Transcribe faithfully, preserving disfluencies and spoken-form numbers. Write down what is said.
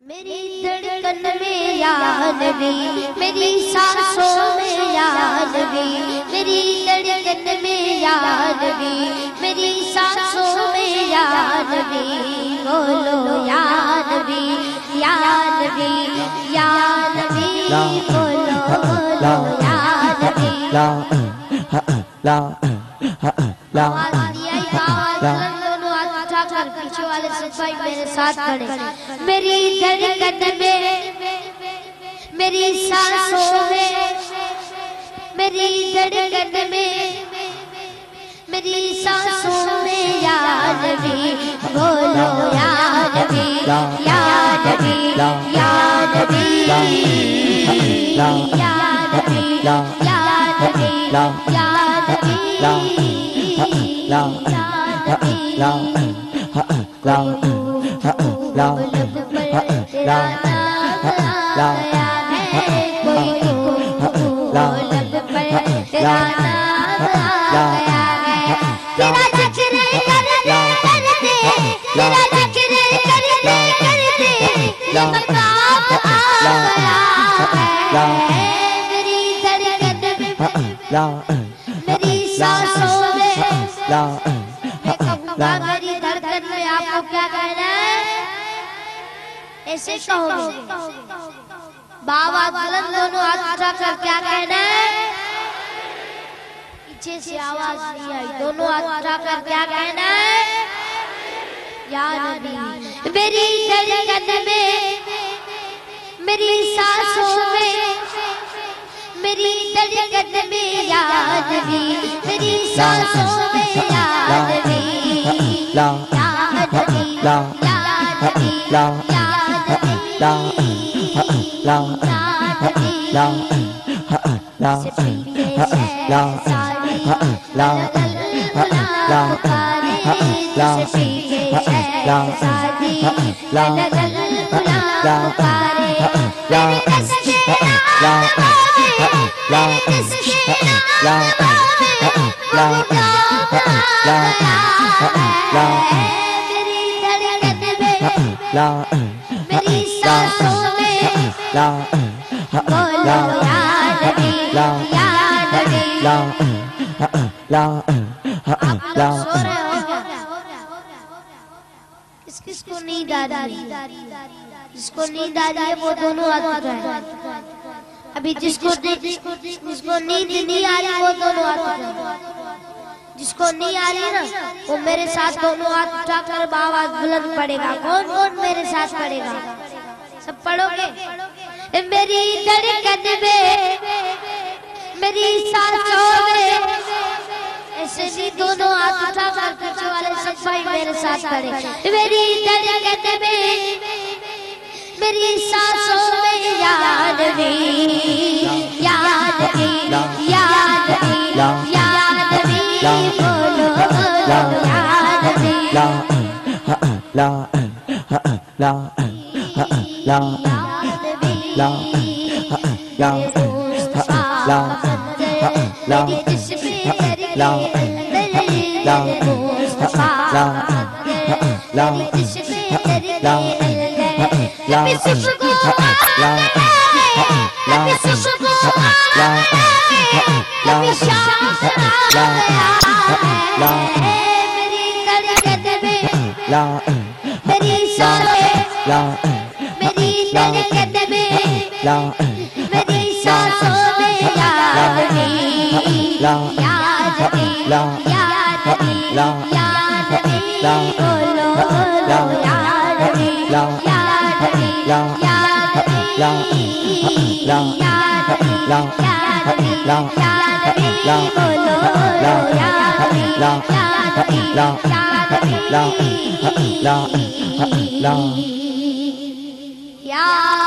میری دھڑکن میں یا نبی، میری سانسوں میں یا نبی، میری دھڑکن میں یا نبی، میری سانسوں میں یا نبی، بولو یا نبی یا نبی یا نبی، بولو بولو یا نبی۔ آواز دیا ہی آواز دونوں ہاتھ اٹھا کر پیچھے والے صفائی میرے ساتھ کھڑے۔ میری دھڑکن میں، میری سانسوں میں، میری دھڑکن میں، میری سانسوں میں یا نبی، بولو یا نبی یا نبی یا نبی یا نبی یا نبی یا نبی۔ میری سانسوں میں، میں کہوں گا میری دھڑکن میں، آپ کو کیا کہنا ہے؟ ایسے کہو گے بابا بلند دونوں ہاتھ اٹھا کر کیا کہنا ہے؟ پیچھے سے آواز نہیں آئی، دونوں ہاتھ اٹھا کر کیا کہنا ہے؟ یا نبی۔ میری دھڑکن میں، میری سانسوں میں، میری دھڑکن میں یا نبی، میری سانسوں میں یا نبی یا نبی یا نبی یا نبی یا نبی۔ سپیدے شہزادی لگل بلا پکارے، سپیدے شہزادی لگل بلا پکارے، میرے دست آمد میرے دست آمد میری دھڑکن میں، میری سانسوں میں، بولو یا نبی یا نبی۔ آپ لوگ سو رہے ہو گیا؟ کس کس کو نیند آ رہی ہے؟ جس کو نیند آ رہی ہے وہ دونوں ہاتھ اٹھائیں۔ ابھی جس کو جس کو نیند نہیں آ رہی وہ دونوں ہاتھ اٹھائیں۔ جس کو نہیں آ رہی نا وہ میرے ساتھ دونوں ہاتھ اٹھا کر آواز بلند پڑے گا۔ کون کون میرے ساتھ پڑے گا؟ سب پڑھو گے؟ میری دھڑکن میں، میری سانسوں میں، ایسے ہی دونوں ہاتھ اٹھا کر پیچھے والے سب بھائی میرے ساتھ پڑھے۔ میری دھڑکن میں، میری سانسوں میں یا نبی یا نبی یا نبی یا نبی، بولو بولو یا نبی یا نبی۔ میری جسم تیری میری مصطفیٰ، میری جسم تیری لبی سشکو لبی سشکو لبی شام میری دھڑکن میں، میری سانسیں، میری دھڑکن میں، میری سانسوں میں یا نبی یا نبی یا نبی یا نبی، بولو بولو یا نبی یا نبی یا نبی یا نبی یا نبی یا نبی، بولو بولو یا نبی یا نبی یا نبی یا